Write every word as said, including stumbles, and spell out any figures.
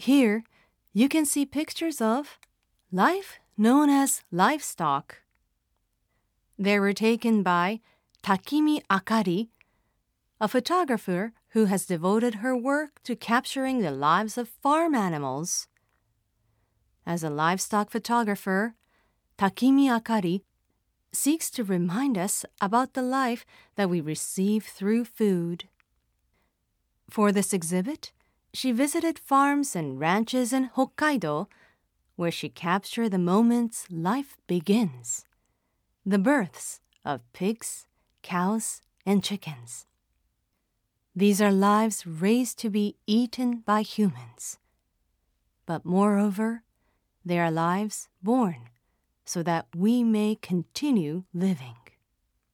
Here, you can see pictures of life known as livestock. They were taken by Takimi Akari, a photographer who has devoted her work to capturing the lives of farm animals. As a livestock photographer, Takimi Akari seeks to remind us about the life that we receive through food. For this exhibit, she visited farms and ranches in Hokkaido, where she captured the moments life begins, the births of pigs, cows, and chickens. These are lives raised to be eaten by humans. But moreover, they are lives born so that we may continue living.